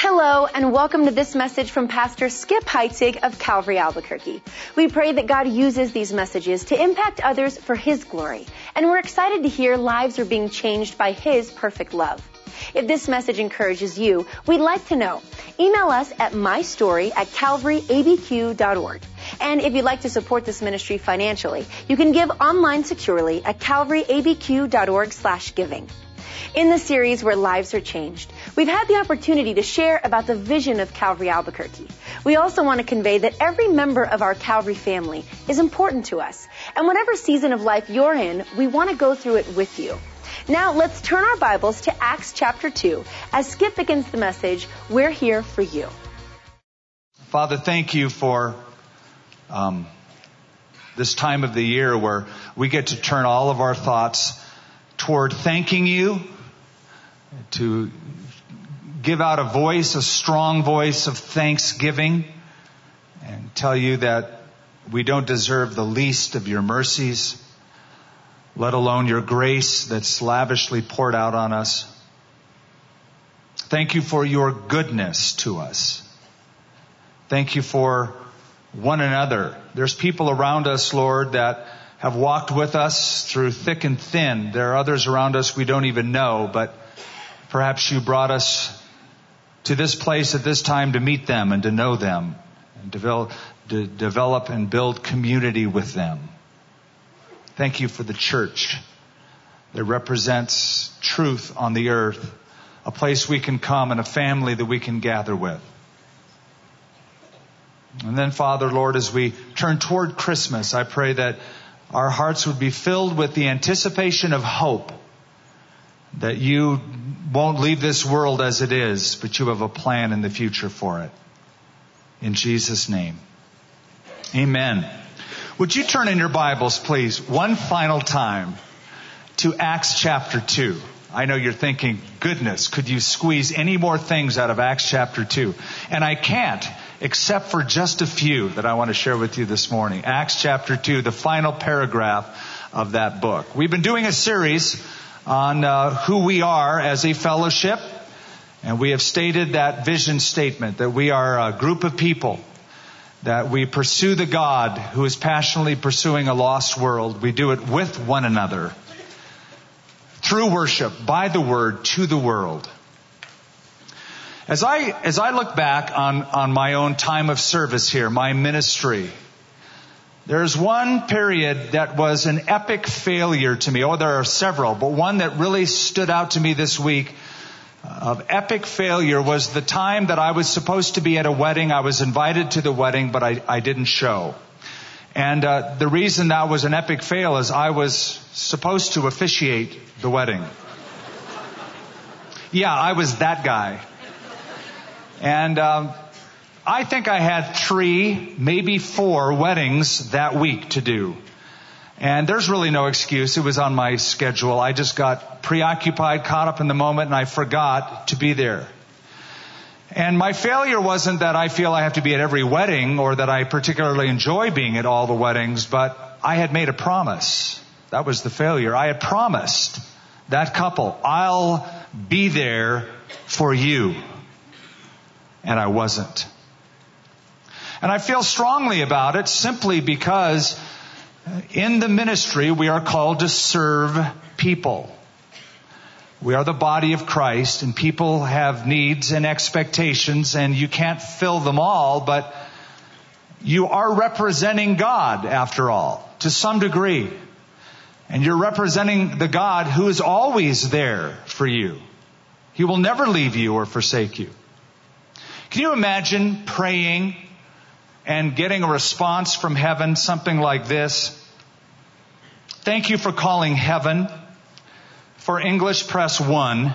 Hello, and welcome to this message from Pastor Skip Heitzig of Calvary Albuquerque. We pray that God uses these messages to impact others for His glory, and we're excited to hear lives are being changed by His perfect love. If this message encourages you, we'd like to know. Email us at mystory@calvaryabq.org. And if you'd like to support this ministry financially, you can give online securely at calvaryabq.org/giving. In the series where lives are changed, we've had the opportunity to share about the vision of Calvary Albuquerque. We also want to convey that every member of our Calvary family is important to us. And whatever season of life you're in, we want to go through it with you. Now let's turn our Bibles to Acts chapter 2 as Skip begins the message, We're Here for You. Father, thank you for this time of the year where we get to turn all of our thoughts toward thanking you, to give out a voice, a strong voice of thanksgiving, and tell you that we don't deserve the least of your mercies, let alone your grace that's lavishly poured out on us. Thank you for your goodness to us. Thank you for one another. There's people around us, Lord, that have walked with us through thick and thin. There are others around us we don't even know, but perhaps you brought us to this place at this time to meet them and to know them and develop and build community with them. Thank you for the church that represents truth on the earth, a place we can come and a family that we can gather with. And then, Father, Lord, as we turn toward Christmas, I pray that our hearts would be filled with the anticipation of hope that you won't leave this world as it is, but you have a plan in the future for it. In Jesus' name. Amen. Would you turn in your Bibles, please, one final time to Acts chapter 2. I know you're thinking, goodness, could you squeeze any more things out of Acts chapter 2? And I can't, except for just a few that I want to share with you this morning. Acts chapter 2, the final paragraph of that book. We've been doing a series on who we are as a fellowship, and we have stated that vision statement, that we are a group of people, that we pursue the God who is passionately pursuing a lost world. We do it with one another, through worship, by the word, to the world. As I look back on my own time of service here, my ministry, there's one period that was an epic failure to me. Oh, there are several, but one that really stood out to me this week of epic failure was the time that I was supposed to be at a wedding. I was invited to the wedding, but I didn't show. And the reason that was an epic fail is I was supposed to officiate the wedding. Yeah, I was that guy. And I think I had 3, maybe 4 weddings that week to do. And there's really no excuse. It was on my schedule. I just got preoccupied, caught up in the moment, and I forgot to be there. And my failure wasn't that I feel I have to be at every wedding or that I particularly enjoy being at all the weddings, but I had made a promise. That was the failure. I had promised that couple, I'll be there for you. And I wasn't. And I feel strongly about it simply because in the ministry we are called to serve people. We are the body of Christ, and people have needs and expectations, and you can't fill them all, but you are representing God, after all, to some degree. And you're representing the God who is always there for you. He will never leave you or forsake you. Can you imagine praying and getting a response from heaven, something like this? Thank you for calling heaven. For English, press 1.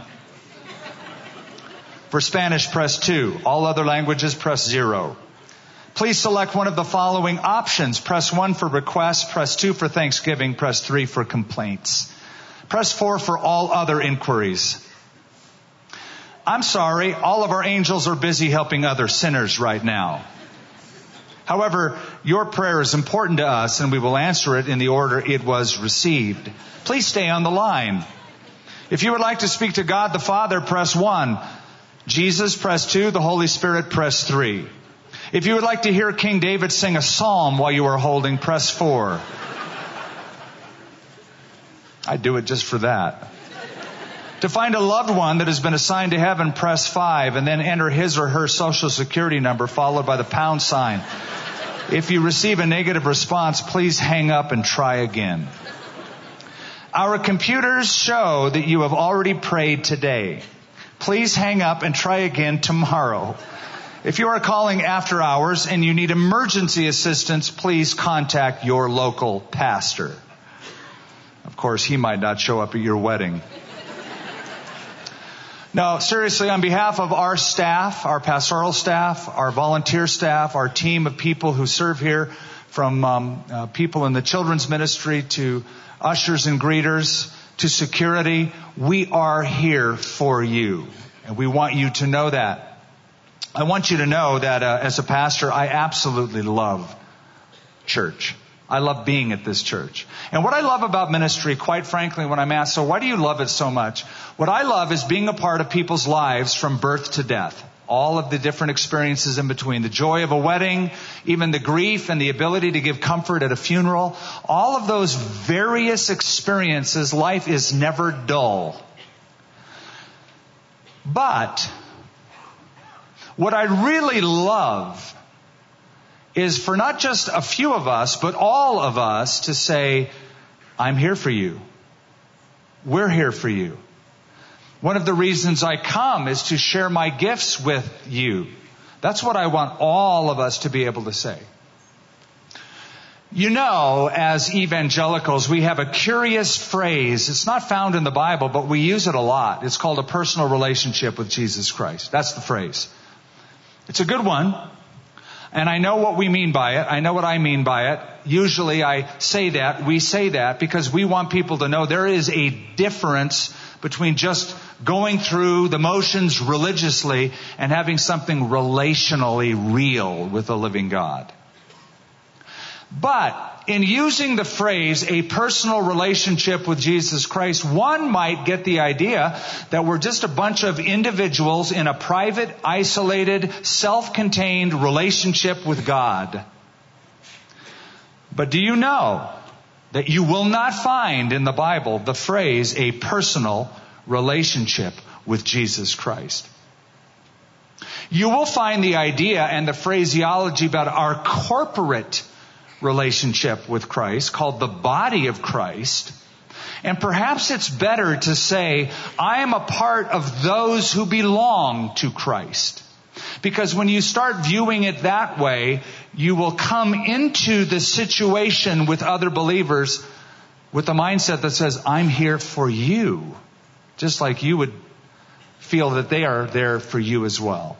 For Spanish, press 2. All other languages, press 0. Please select one of the following options. Press 1 for requests, press 2 for thanksgiving, press 3 for complaints. Press 4 for all other inquiries. I'm sorry, all of our angels are busy helping other sinners right now. However, your prayer is important to us, and we will answer it in the order it was received. Please stay on the line. If you would like to speak to God the Father, press 1. Jesus, press 2. The Holy Spirit, press 3. If you would like to hear King David sing a psalm while you are holding, press 4. I'd do it just for that. To find a loved one that has been assigned to heaven, press 5, and then enter his or her social security number, followed by the pound sign. If you receive a negative response, please hang up and try again. Our computers show that you have already prayed today. Please hang up and try again tomorrow. If you are calling after hours and you need emergency assistance, please contact your local pastor. Of course, he might not show up at your wedding. No, seriously, on behalf of our staff, our pastoral staff, our volunteer staff, our team of people who serve here, from people in the children's ministry to ushers and greeters to security, we are here for you. And we want you to know that. I want you to know that as a pastor, I absolutely love church. I love being at this church. And what I love about ministry, quite frankly, when I'm asked, so why do you love it so much? What I love is being a part of people's lives from birth to death. All of the different experiences in between. The joy of a wedding, even the grief and the ability to give comfort at a funeral. All of those various experiences, life is never dull. But what I really love is for not just a few of us, but all of us to say, I'm here for you. We're here for you. One of the reasons I come is to share my gifts with you. That's what I want all of us to be able to say. You know, as evangelicals, we have a curious phrase. It's not found in the Bible, but we use it a lot. It's called a personal relationship with Jesus Christ. That's the phrase. It's a good one. And I know what we mean by it. I know what I mean by it. Usually I say that, we say that because we want people to know there is a difference between just going through the motions religiously and having something relationally real with the living God. But in using the phrase, a personal relationship with Jesus Christ, one might get the idea that we're just a bunch of individuals in a private, isolated, self-contained relationship with God. But do you know that you will not find in the Bible the phrase, a personal relationship with Jesus Christ? You will find the idea and the phraseology about our corporate relationship with Christ, called the body of Christ. And perhaps it's better to say, I am a part of those who belong to Christ. Because when you start viewing it that way, you will come into the situation with other believers with the mindset that says, I'm here for you. Just like you would feel that they are there for you as well.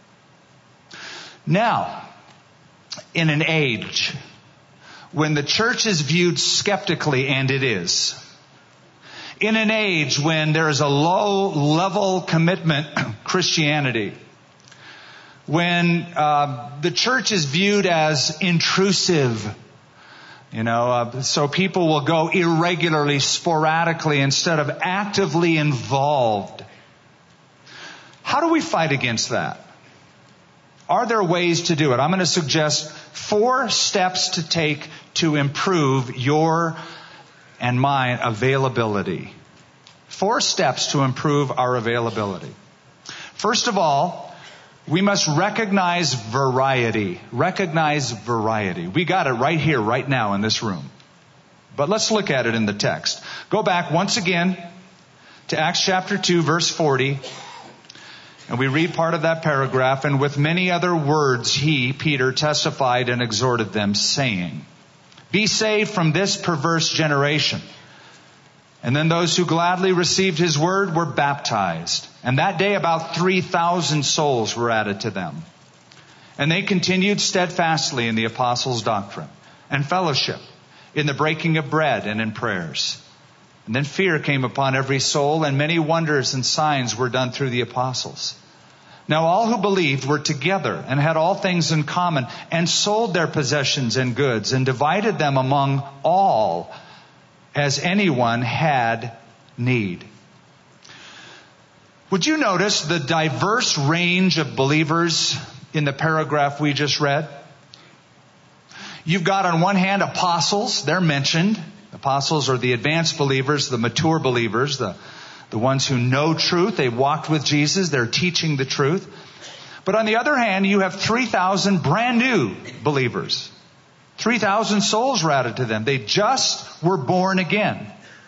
Now, in an age when the church is viewed skeptically, and it is, in an age when there is a low-level commitment Christianity, when the church is viewed as intrusive, so people will go irregularly, sporadically, instead of actively involved. How do we fight against that? Are there ways to do it? I'm going to suggest 4 steps to take to improve your and mine availability. 4 steps to improve our availability. First of all, we must recognize variety. Recognize variety. We got it right here, right now in this room. But let's look at it in the text. Go back once again to Acts chapter 2, verse 40. And we read part of that paragraph. And with many other words, he, Peter, testified and exhorted them, saying, be saved from this perverse generation. And then those who gladly received his word were baptized. And that day about 3,000 souls were added to them. And they continued steadfastly in the apostles' doctrine and fellowship, in the breaking of bread and in prayers. And then fear came upon every soul, and many wonders and signs were done through the apostles. Now all who believed were together and had all things in common, and sold their possessions and goods, and divided them among all as anyone had need. Would you notice the diverse range of believers in the paragraph we just read? You've got on one hand apostles, they're mentioned. Apostles are the advanced believers, the mature believers, the ones who know truth. They walked with Jesus, they're teaching the truth. But on the other hand, you have 3,000 brand new believers. 3,000 souls were added to them. They just were born again.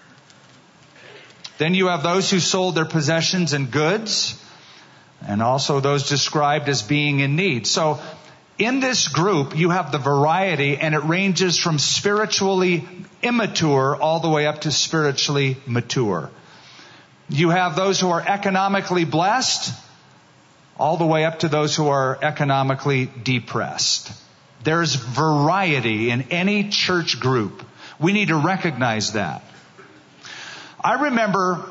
Then you have those who sold their possessions and goods, and also those described as being in need. So in this group, you have the variety, and it ranges from spiritually immature all the way up to spiritually mature. You have those who are economically blessed, all the way up to those who are economically depressed. There's variety in any church group. We need to recognize that. I remember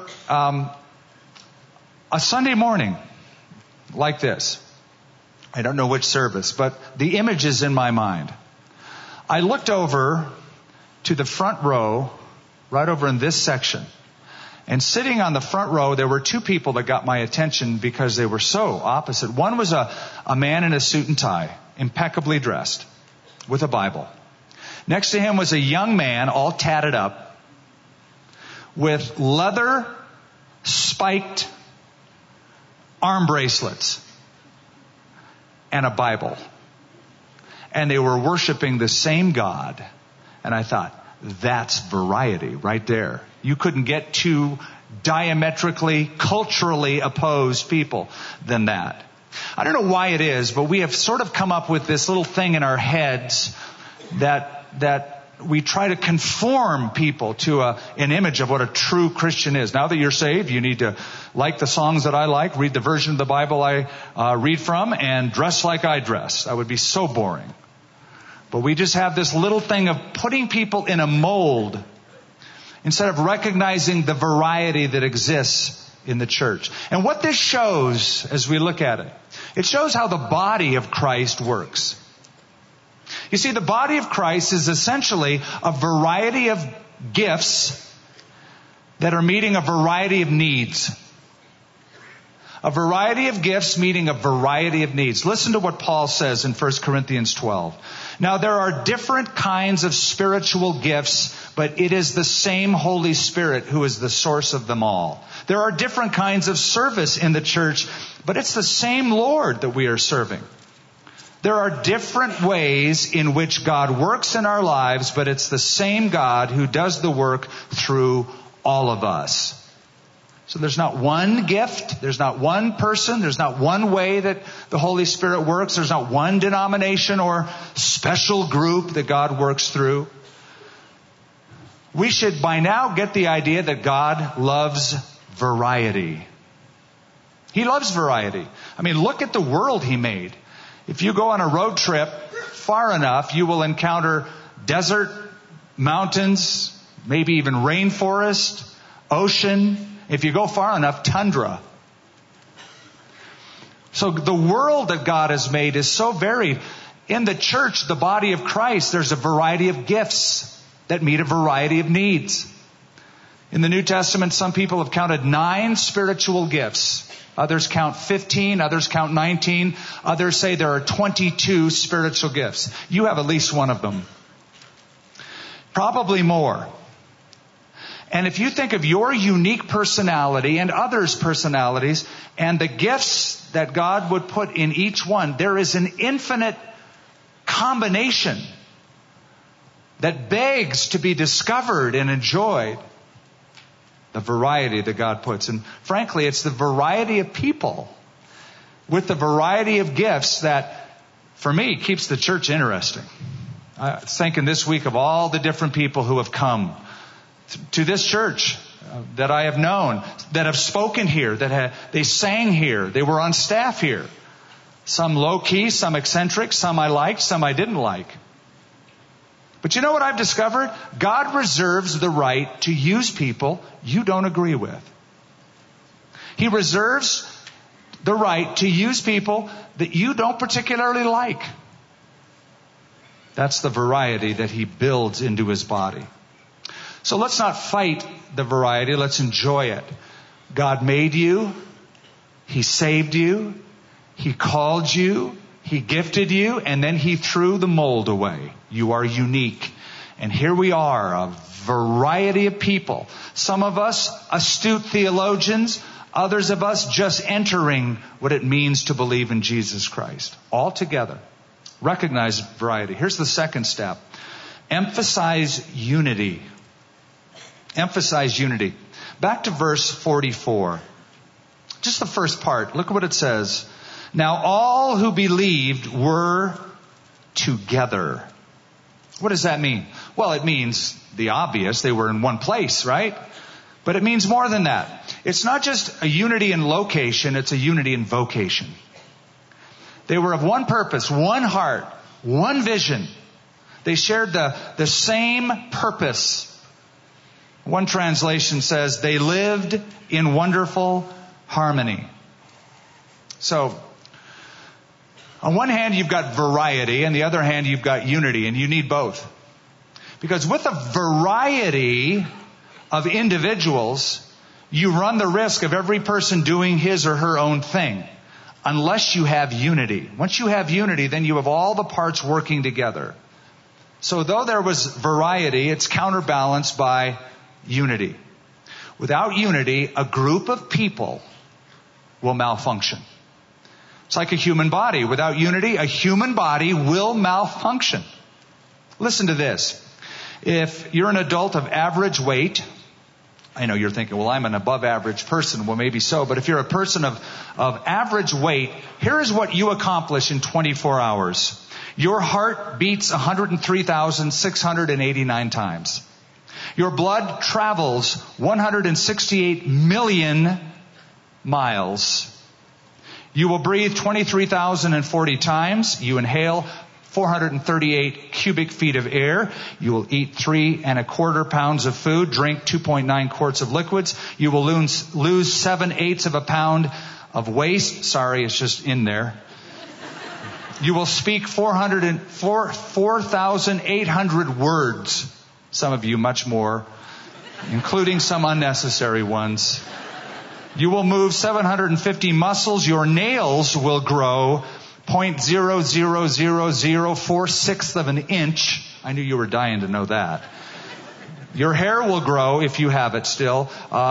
a Sunday morning like this. I don't know which service, but the image is in my mind. I looked over to the front row, right over in this section. And sitting on the front row, there were two people that got my attention because they were so opposite. One was a man in a suit and tie, impeccably dressed, with a Bible. Next to him was a young man, all tatted up, with leather spiked arm bracelets and a Bible. And they were worshiping the same God. And I thought, that's variety right there. You couldn't get two diametrically, culturally opposed people than that. I don't know why it is, but we have sort of come up with this little thing in our heads that we try to conform people to an image of what a true Christian is. Now that you're saved, you need to like the songs that I like, read the version of the Bible I read from, and dress like I dress. That would be so boring. But we just have this little thing of putting people in a mold instead of recognizing the variety that exists in the church. And what this shows as we look at it, it shows how the body of Christ works. You see, the body of Christ is essentially a variety of gifts that are meeting a variety of needs. A variety of gifts meeting a variety of needs. Listen to what Paul says in 1 Corinthians 12. Now there are different kinds of spiritual gifts, but it is the same Holy Spirit who is the source of them all. There are different kinds of service in the church, but it's the same Lord that we are serving. There are different ways in which God works in our lives, but it's the same God who does the work through all of us. So there's not one gift, there's not one person, there's not one way that the Holy Spirit works, there's not one denomination or special group that God works through. We should by now get the idea that God loves variety. He loves variety. I mean, look at the world He made. If you go on a road trip far enough, you will encounter desert, mountains, maybe even rainforest, ocean. If you go far enough, tundra. So the world that God has made is so varied. In the church, the body of Christ, there's a variety of gifts that meet a variety of needs. In the New Testament, some people have counted 9 spiritual gifts. Others count 15, others count 19. Others say there are 22 spiritual gifts. You have at least one of them. Probably more. And if you think of your unique personality and others' personalities and the gifts that God would put in each one, there is an infinite combination that begs to be discovered and enjoyed. The variety that God puts. And frankly, it's the variety of people with the variety of gifts that, for me, keeps the church interesting. I was thinking this week of all the different people who have come to this church that I have known, that have spoken here, they sang here, they were on staff here. Some low-key, some eccentric, some I liked, some I didn't like. But you know what I've discovered? God reserves the right to use people you don't agree with. He reserves the right to use people that you don't particularly like. That's the variety that He builds into His body. So let's not fight the variety. Let's enjoy it. God made you He saved you. He called you. He gifted you. And then He threw the mold away. You are unique. And here we are, a variety of people. Some of us astute theologians. Others of us just entering what it means to believe in Jesus Christ. All together. Recognize variety. Here's the second step. Emphasize unity. Emphasize unity. Back to verse 44. Just the first part. Look at what it says. Now all who believed were together. What does that mean? Well, it means the obvious. They were in one place, right? But it means more than that. It's not just a unity in location, it's a unity in vocation. They were of one purpose, one heart, one vision. They shared the same purpose. One translation says they lived in wonderful harmony. So, on one hand you've got variety, and the other hand you've got unity, and you need both. Because with a variety of individuals, you run the risk of every person doing his or her own thing. Unless you have unity. Once you have unity, then you have all the parts working together. So though there was variety, it's counterbalanced by unity. Without unity, a group of people will malfunction. It's like a human body. Without unity, a human body will malfunction. Listen to this. If you're an adult of average weight, I know you're thinking, well, I'm an above average person. Well, maybe so. But if you're a person of average weight, here is what you accomplish in 24 hours. Your heart beats 103,689 times. Your blood travels 168 million miles. You will breathe 23,040 times. You inhale 438 cubic feet of air. You will eat 3¼ pounds of food, drink 2.9 quarts of liquids. You will lose 7/8 of a pound of waste. Sorry, it's just in there. You will speak 4,800 words. Some of you much more, including some unnecessary ones. You will move 750 muscles. Your nails will grow 0.00046 of an inch. I knew you were dying to know that. Your hair will grow, if you have it still,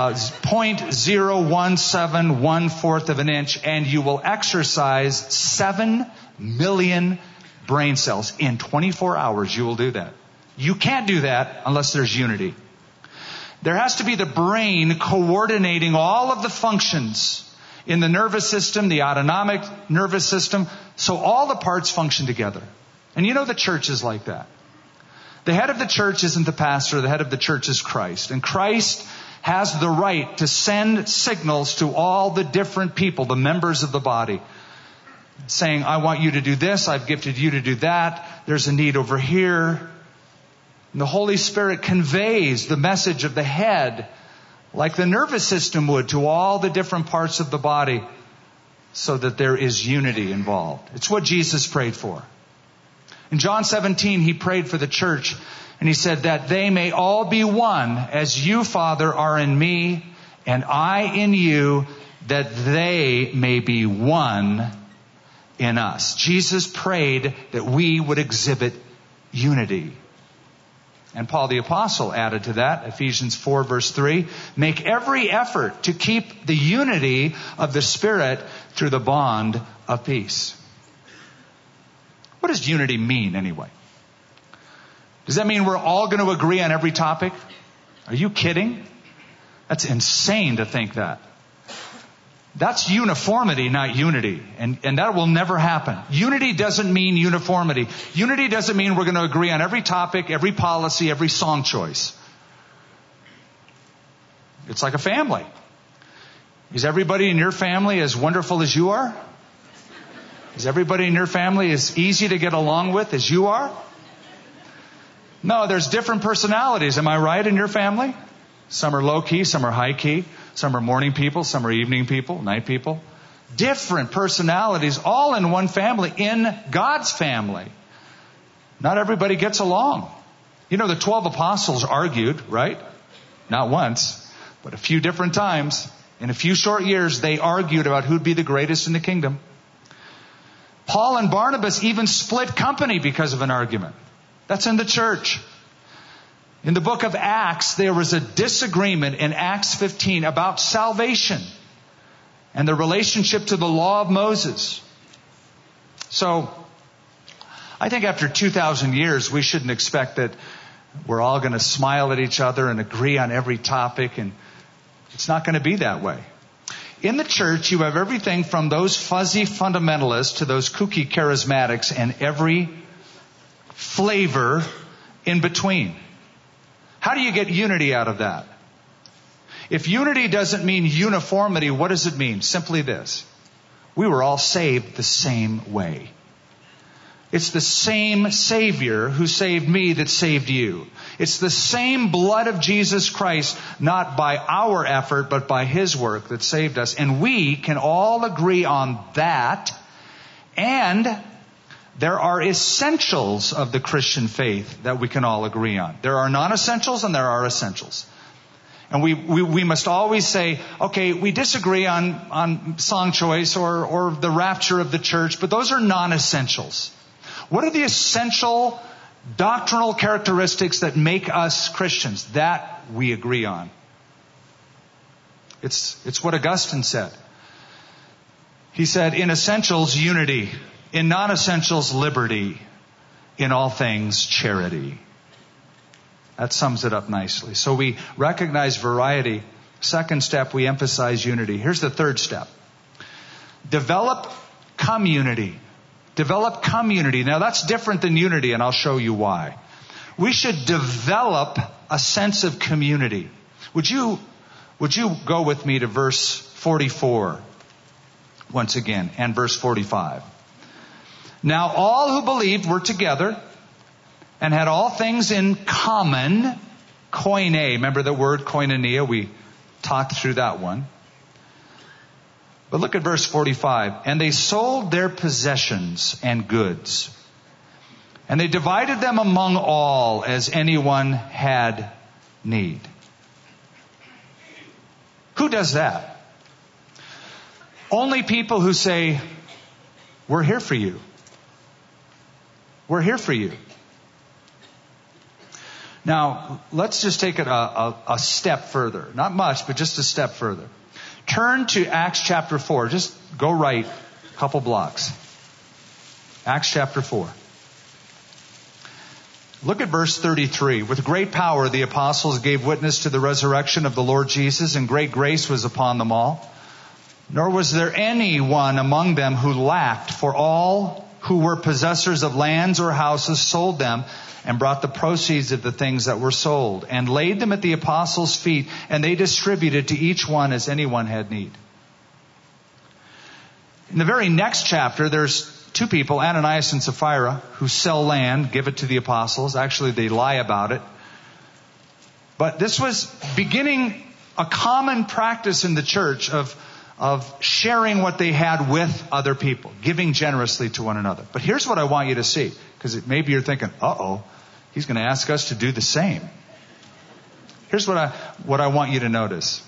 0.0171/4 of an inch, and you will exercise 7 million brain cells. In 24 hours, you will do that. You can't do that unless there's unity. There has to be the brain coordinating all of the functions in the nervous system, the autonomic nervous system, so all the parts function together. And you know the church is like that. The head of the church isn't the pastor, the head of the church is Christ. And Christ has the right to send signals to all the different people, the members of the body, saying, I want you to do this, I've gifted you to do that, there's a need over here. And the Holy Spirit conveys the message of the head like the nervous system would to all the different parts of the body so that there is unity involved. It's what Jesus prayed for. In John 17, He prayed for the church and He said that they may all be one as you, Father, are in me and I in you, that they may be one in us. Jesus prayed that we would exhibit unity. And Paul the Apostle added to that, Ephesians 4 verse 3, make every effort to keep the unity of the Spirit through the bond of peace. What does unity mean anyway? Does that mean we're all going to agree on every topic? Are you kidding? That's insane to think that. That's uniformity, not unity. And that will never happen. Unity doesn't mean uniformity. Unity doesn't mean we're going to agree on every topic, every policy, every song choice. It's like a family. Is everybody in your family as wonderful as you are? Is everybody in your family as easy to get along with as you are? No, there's different personalities. Am I right in your family? Some are low key, some are high key. Some are morning people, some are evening people, night people. Different personalities, all in one family, in God's family. Not everybody gets along. You know, the 12 apostles argued, right? Not once, but a few different times In a few short years, they argued about who'd be the greatest in the kingdom. Paul and Barnabas even split company because of an argument. That's in the church. In the book of Acts, there was a disagreement in Acts 15 about salvation and the relationship to the law of Moses. So, I think after 2,000 years, we shouldn't expect that we're all going to smile at each other and agree on every topic, and it's not going to be that way. In the church, you have everything from those fuzzy fundamentalists to those kooky charismatics and every flavor in between. How do you get unity out of that? If unity doesn't mean uniformity, what does it mean? Simply this. We were all saved the same way. It's the same Savior who saved me that saved you. It's the same blood of Jesus Christ, not by our effort, but by His work that saved us. And we can all agree on that. And there are essentials of the Christian faith that we can all agree on. There are non-essentials and there are essentials. And we must always say, okay, we disagree on song choice or the rapture of the church, but those are non-essentials. What are the essential doctrinal characteristics that make us Christians? That we agree on. It's what Augustine said. He said, in essentials, unity. In non-essentials, liberty. In all things, charity. That sums it up nicely. So we recognize variety. Second step, we emphasize unity. Here's the third step. Develop community. Develop community. Now that's different than unity, and I'll show you why. We should develop a sense of community. Would you go with me to verse 44 once again, and verse 45. Now all who believed were together and had all things in common. Koine. Remember the word koinonia? We talked through that one. But look at verse 45. And they sold their possessions and goods. And they divided them among all as anyone had need. Who does that? Only people who say, we're here for you. We're here for you. Now, let's just take it a step further. Not much, but just a step further. Turn to Acts chapter 4. Just go right a couple blocks. Acts chapter 4. Look at verse 33. With great power the apostles gave witness to the resurrection of the Lord Jesus, and great grace was upon them all. Nor was there anyone among them who lacked, for all who were possessors of lands or houses sold them and brought the proceeds of the things that were sold and laid them at the apostles' feet, and they distributed to each one as anyone had need. In the very next chapter, there's two people, Ananias and Sapphira, who sell land, give it to the apostles. Actually, they lie about it. But this was beginning a common practice in the church of sharing what they had with other people, giving generously to one another. But here's what I want you to see, because maybe you're thinking, he's going to ask us to do the same. Here's what I want you to notice.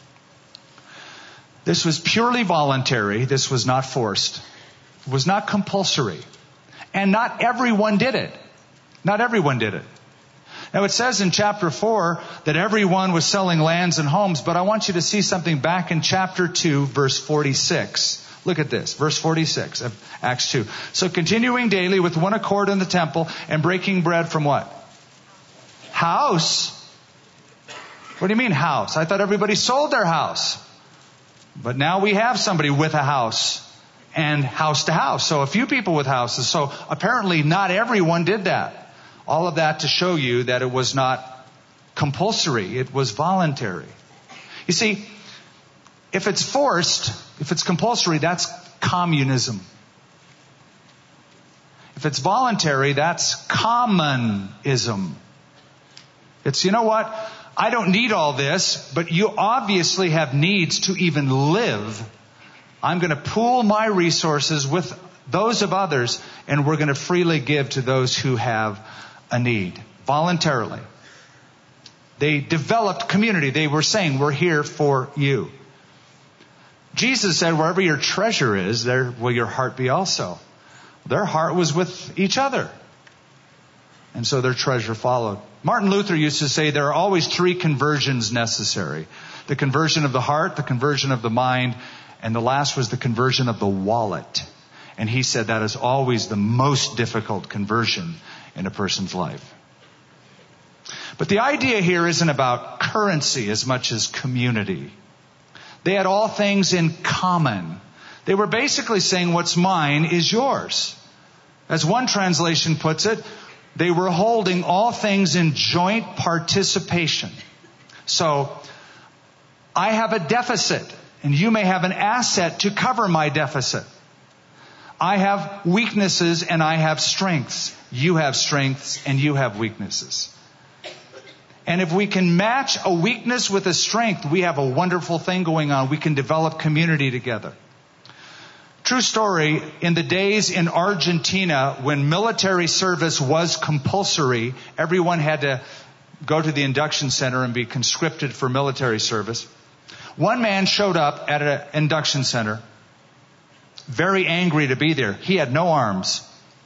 This was purely voluntary. This was not forced. It was not compulsory. And not everyone did it. Not everyone did it. Now it says in chapter 4 that everyone was selling lands and homes, but I want you to see something back in chapter 2, verse 46. Look at this, verse 46 of Acts 2. So continuing daily with one accord in the temple and breaking bread from what? House? What do you mean house? I thought everybody sold their house. But now we have somebody with a house and house to house. So a few people with houses. So apparently not everyone did that. All of that to show you that it was not compulsory. It was voluntary. You see, if it's forced, if it's compulsory, that's communism. If it's voluntary, that's commonism. It's, you know what? I don't need all this, but you obviously have needs to even live. I'm going to pool my resources with those of others, and we're going to freely give to those who have a need, voluntarily. They developed community. They were saying, we're here for you. Jesus said, wherever your treasure is, there will your heart be also. Their heart was with each other. And so their treasure followed. Martin Luther used to say there are always 3 conversions necessary. The conversion of the heart, the conversion of the mind, and the last was the conversion of the wallet. And he said that is always the most difficult conversion in a person's life. But the idea here isn't about currency as much as community. They had all things in common. They were basically saying what's mine is yours. As one translation puts it, they were holding all things in joint participation. So, I have a deficit, and you may have an asset to cover my deficit. I have weaknesses and I have strengths. You have strengths and you have weaknesses. And if we can match a weakness with a strength, we have a wonderful thing going on. We can develop community together. True story, in the days in Argentina when military service was compulsory, everyone had to go to the induction center and be conscripted for military service. One man showed up at an induction center, very angry to be there. He had no arms.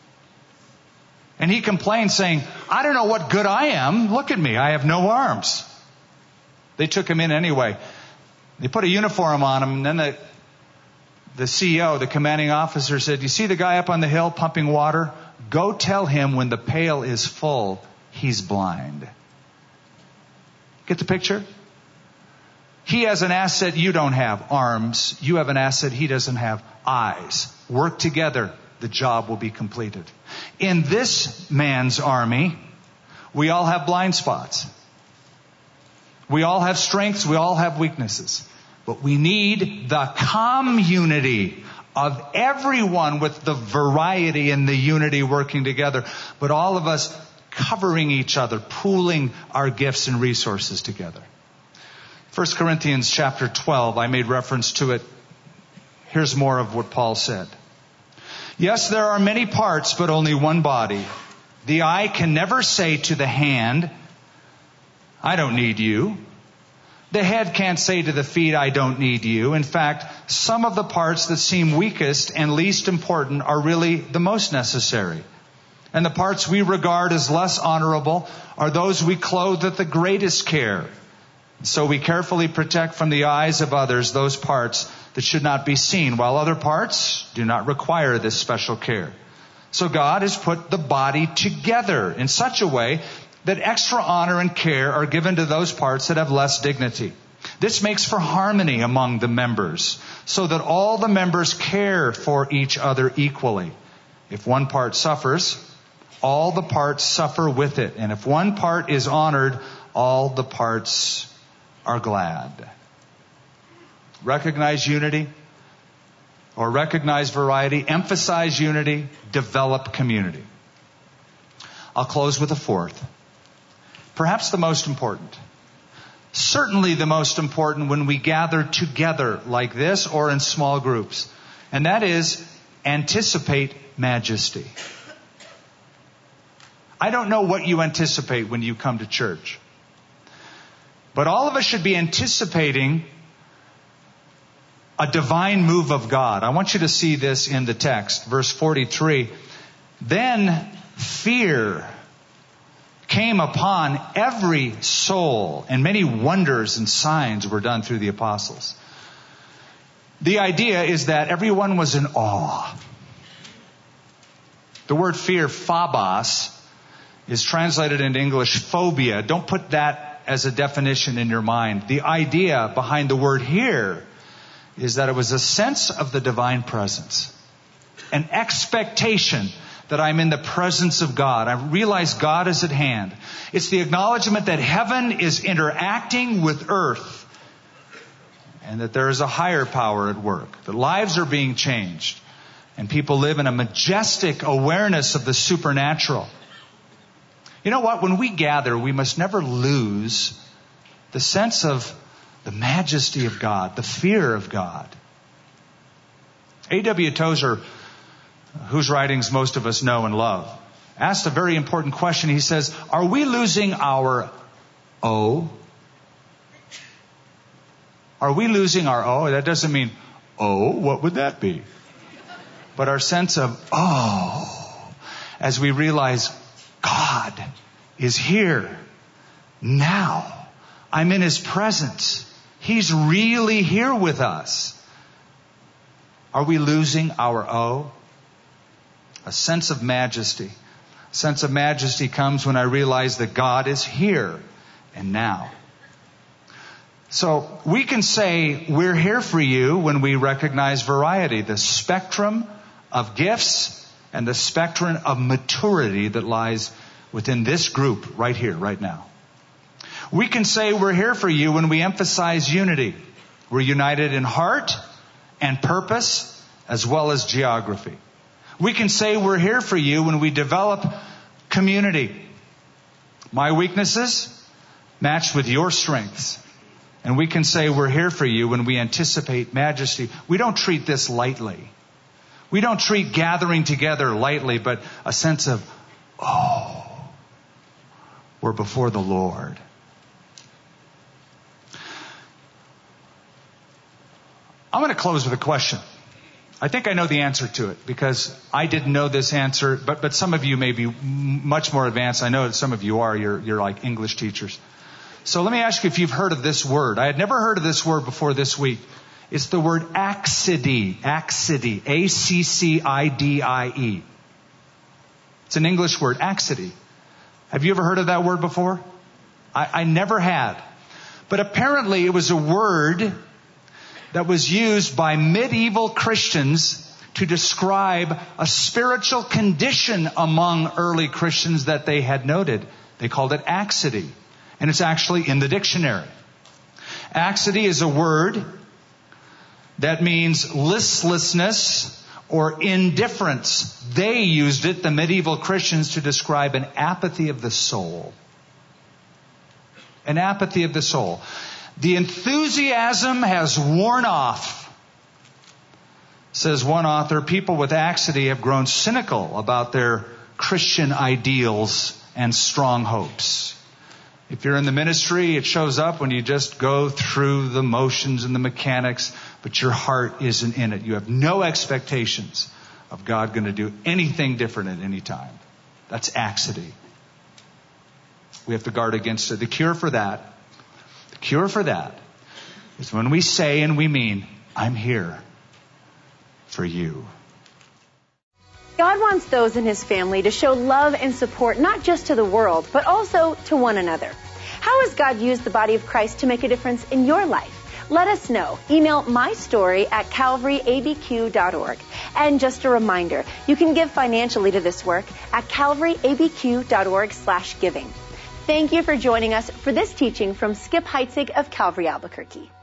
And he complained saying, I don't know what good I am. Look at me. I have no arms. They took him in anyway. They put a uniform on him, and then the CEO, the commanding officer, said, you see the guy up on the hill pumping water? Go tell him when the pail is full, he's blind. Get the picture? He has an asset you don't have, arms. You have an asset he doesn't have, eyes. Work together. The job will be completed. In this man's army, we all have blind spots. We all have strengths. We all have weaknesses. But we need the community of everyone with the variety and the unity working together. But all of us covering each other, pooling our gifts and resources together. 1 Corinthians chapter 12, I made reference to it. Here's more of what Paul said. Yes, there are many parts, but only one body. The eye can never say to the hand, I don't need you. The head can't say to the feet, I don't need you. In fact, some of the parts that seem weakest and least important are really the most necessary. And the parts we regard as less honorable are those we clothe with the greatest care. So we carefully protect from the eyes of others those parts that should not be seen, while other parts do not require this special care. So God has put the body together in such a way that extra honor and care are given to those parts that have less dignity. This makes for harmony among the members, so that all the members care for each other equally. If one part suffers, all the parts suffer with it. And if one part is honored, all the parts are glad. Recognize unity or recognize variety, emphasize unity, develop community. I'll close with a fourth. Perhaps the most important. Certainly the most important when we gather together like this or in small groups. And that is anticipate majesty. I don't know what you anticipate when you come to church. But all of us should be anticipating a divine move of God. I want you to see this in the text, verse 43. Then fear came upon every soul, and many wonders and signs were done through the apostles. The idea is that everyone was in awe. The word fear, phobos, is translated into English phobia. Don't put that as a definition in your mind. The idea behind the word here is that it was a sense of the divine presence, an expectation that I'm in the presence of God. I realize God is at hand. It's the acknowledgement that heaven is interacting with earth and that there is a higher power at work, that lives are being changed and people live in a majestic awareness of the supernatural. You know what? When we gather, we must never lose the sense of the majesty of God, the fear of God. A.W. Tozer, whose writings most of us know and love, asked a very important question. He says, are we losing our O? Are we losing our O? That doesn't mean oh, what would that be? But our sense of, oh, as we realize God is here now. I'm in His presence. He's really here with us. Are we losing our oh? A sense of majesty. A sense of majesty comes when I realize that God is here and now. So we can say we're here for you when we recognize variety, the spectrum of gifts and the spectrum of maturity that lies within this group right here, right now. We can say we're here for you when we emphasize unity. We're united in heart and purpose as well as geography. We can say we're here for you when we develop community. My weaknesses matched with your strengths. And we can say we're here for you when we anticipate majesty. We don't treat this lightly. We don't treat gathering together lightly, but a sense of, oh, we're before the Lord. I'm going to close with a question. I think I know the answer to it because I didn't know this answer, but some of you may be much more advanced. I know that some of you are. You're like English teachers. So let me ask you if you've heard of this word. I had never heard of this word before this week. It's the word accidie. Accidie. A-C-C-I-D-I-E. It's an English word, accidie. Have you ever heard of that word before? I never had. But apparently it was a word that was used by medieval Christians to describe a spiritual condition among early Christians that they had noted. They called it accidie. And it's actually in the dictionary. Accidie is a word that means listlessness or indifference. They used it, the medieval Christians, to describe an apathy of the soul. An apathy of the soul. The enthusiasm has worn off. Says one author, people with accidie have grown cynical about their Christian ideals and strong hopes. If you're in the ministry, it shows up when you just go through the motions and the mechanics, but your heart isn't in it. You have no expectations of God going to do anything different at any time. That's accidie. We have to guard against it. The cure for that is when we say and we mean, I'm here for you. God wants those in His family to show love and support not just to the world, but also to one another. How has God used the body of Christ to make a difference in your life? Let us know. Email mystory@calvaryabq.org. And just a reminder, you can give financially to this work at calvaryabq.org/giving. Thank you for joining us for this teaching from Skip Heitzig of Calvary Albuquerque.